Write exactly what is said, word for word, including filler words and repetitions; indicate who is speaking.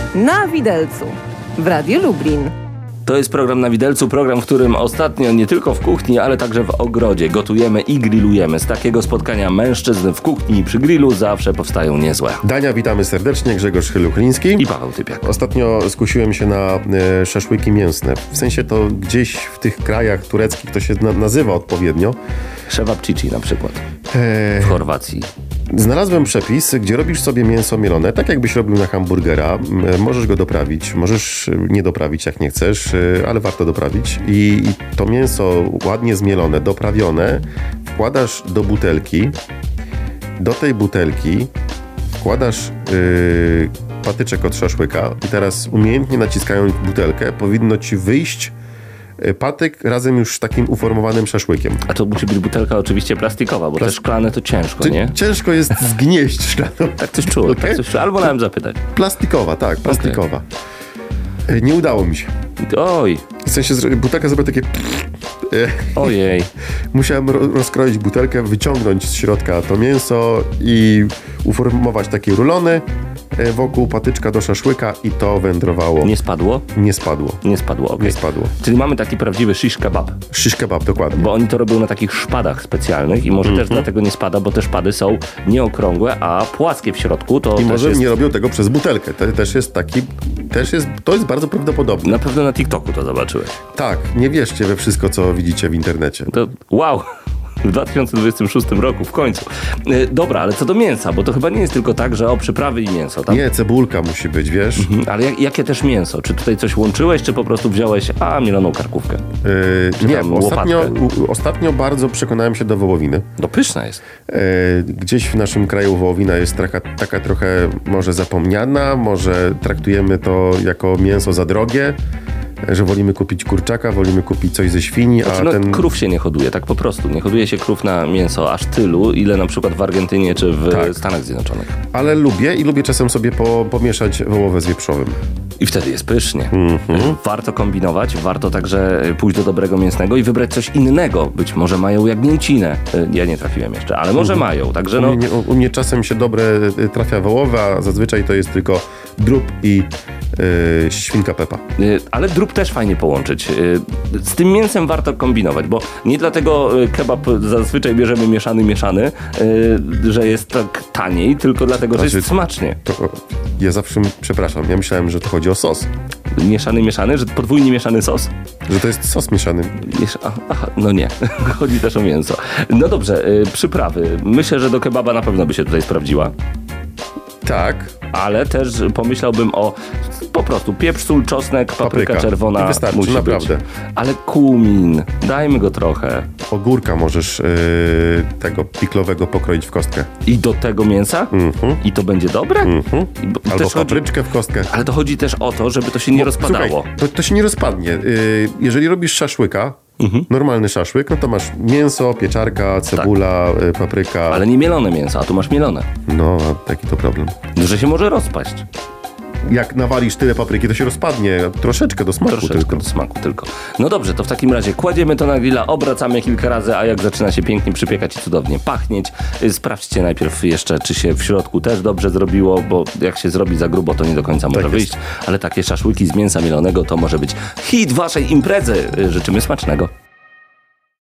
Speaker 1: Na Widelcu w Radiu Lublin.
Speaker 2: To jest program Na Widelcu, program, w którym ostatnio nie tylko w kuchni, ale także w ogrodzie gotujemy i grillujemy. Z takiego spotkania mężczyzn w kuchni i przy grillu zawsze powstają niezłe
Speaker 3: dania. Witamy serdecznie, Grzegorz Chyluchliński
Speaker 2: i Paweł Typiak.
Speaker 3: Ostatnio skusiłem się na e, szaszłyki mięsne. W sensie to gdzieś w tych krajach tureckich to się na, nazywa odpowiednio.
Speaker 2: Szewapcici na przykład.
Speaker 3: E...
Speaker 2: W Chorwacji.
Speaker 3: Znalazłem przepis, gdzie robisz sobie mięso mielone, tak jakbyś robił na hamburgera. Możesz go doprawić, możesz nie doprawić, jak nie chcesz, ale warto doprawić. I to mięso ładnie zmielone, doprawione wkładasz do butelki. Do tej butelki wkładasz yy, patyczek od szaszłyka i teraz umiejętnie naciskając butelkę powinno ci wyjść patyk razem już z takim uformowanym szaszłykiem.
Speaker 2: A to musi być butelka oczywiście plastikowa, bo Plas... te szklane to ciężko,
Speaker 3: Ty,
Speaker 2: nie?
Speaker 3: Ciężko jest zgnieść szklaną.
Speaker 2: Tak coś czułem, okay? tak coś czułem. Albo nawet zapytać.
Speaker 3: Plastikowa, tak, plastikowa. Okay. Nie udało mi się.
Speaker 2: Oj.
Speaker 3: W sensie butelka zrobiła takie...
Speaker 2: Ojej.
Speaker 3: Musiałem rozkroić butelkę, wyciągnąć z środka to mięso i uformować takie rulony wokół patyczka do szaszłyka i to wędrowało.
Speaker 2: Nie spadło?
Speaker 3: Nie spadło.
Speaker 2: Nie spadło, okej. Okay.
Speaker 3: Nie spadło.
Speaker 2: Czyli mamy taki prawdziwy shish kebab.
Speaker 3: Shish kebab, dokładnie.
Speaker 2: Bo oni to robią na takich szpadach specjalnych i może mm-hmm. też dlatego nie spada, bo te szpady są nieokrągłe, a płaskie w środku. To
Speaker 3: I
Speaker 2: też
Speaker 3: może
Speaker 2: jest...
Speaker 3: nie robią tego przez butelkę. To też jest taki, też jest, to jest bardzo prawdopodobne.
Speaker 2: Na pewno na TikToku to zobaczyłeś.
Speaker 3: Tak, nie wierzcie we wszystko, co widzicie w internecie.
Speaker 2: To wow! W dwa tysiące dwudziestym szóstym roku, w końcu. Yy, dobra, ale co do mięsa, bo to chyba nie jest tylko tak, że o przyprawy i mięso. Tam...
Speaker 3: Nie, cebulka musi być, wiesz? Mhm.
Speaker 2: Ale jak, jakie też mięso? Czy tutaj coś łączyłeś, czy po prostu wziąłeś, a, mieloną karkówkę?
Speaker 3: Yy, nie, ostatnio, u, ostatnio bardzo przekonałem się do wołowiny.
Speaker 2: No pyszna jest.
Speaker 3: Yy, gdzieś w naszym kraju wołowina jest taka, taka trochę może zapomniana, może traktujemy to jako mięso za drogie, że wolimy kupić kurczaka, wolimy kupić coś ze świni,
Speaker 2: znaczy,
Speaker 3: a
Speaker 2: no,
Speaker 3: ten...
Speaker 2: krów się nie hoduje, tak po prostu. Nie hoduje się krów na mięso aż tylu, ile na przykład w Argentynie czy w tak. Stanach Zjednoczonych.
Speaker 3: Ale lubię i lubię czasem sobie po, pomieszać wołowe z wieprzowym.
Speaker 2: I wtedy jest pysznie.
Speaker 3: Mm-hmm.
Speaker 2: Warto kombinować, warto także pójść do dobrego mięsnego i wybrać coś innego. Być może mają jagnięcinę. Ja nie trafiłem jeszcze, ale może mm-hmm. mają. Także no...
Speaker 3: u, mnie, u mnie czasem się dobre trafia wołowe, a zazwyczaj to jest tylko drób i yy, świnka Pepa.
Speaker 2: Yy, ale drób też fajnie połączyć. Yy, z tym mięsem warto kombinować, bo nie dlatego kebab zazwyczaj bierzemy mieszany, mieszany, yy, że jest tak taniej, tylko dlatego, znaczy, że jest smacznie.
Speaker 3: To, ja zawsze, przepraszam, ja myślałem, że to chodzi o sos.
Speaker 2: Mieszany, mieszany? Że podwójnie mieszany sos?
Speaker 3: Że to jest sos mieszany.
Speaker 2: Miesza... Aha, no nie. Chodzi też o mięso. No dobrze, yy, przyprawy. Myślę, że do kebaba na pewno by się tutaj sprawdziła.
Speaker 3: Tak.
Speaker 2: Ale też pomyślałbym o po prostu pieprz, sól, czosnek, papryka, papryka. czerwona.
Speaker 3: I wystarczy,
Speaker 2: musi
Speaker 3: naprawdę.
Speaker 2: Być. Ale kumin, dajmy go trochę.
Speaker 3: Ogórka możesz yy, tego piklowego pokroić w kostkę.
Speaker 2: I do tego mięsa?
Speaker 3: Mm-hmm.
Speaker 2: I to będzie dobre?
Speaker 3: Mm-hmm. Albo papryczkę
Speaker 2: chodzi...
Speaker 3: w kostkę.
Speaker 2: Ale to chodzi też o to, żeby to się nie Bo, rozpadało.
Speaker 3: Słuchaj, to, to się nie rozpadnie. Yy, jeżeli robisz szaszłyka, Mhm. normalny szaszłyk, no to masz mięso, pieczarka, cebula, tak. papryka.
Speaker 2: Ale nie mielone mięso, a tu masz mielone.
Speaker 3: No, taki to problem.
Speaker 2: Że się może rozpaść.
Speaker 3: Jak nawalisz tyle papryki, to się rozpadnie. Troszeczkę do smaku
Speaker 2: Troszeczkę
Speaker 3: tylko.
Speaker 2: do smaku tylko. No dobrze, to w takim razie kładziemy to na grilla, obracamy kilka razy, a jak zaczyna się pięknie przypiekać i cudownie pachnieć, sprawdźcie najpierw jeszcze, czy się w środku też dobrze zrobiło, bo jak się zrobi za grubo, to nie do końca może tak wyjść. Ale takie szaszłyki z mięsa mielonego to może być hit waszej imprezy. Życzymy smacznego.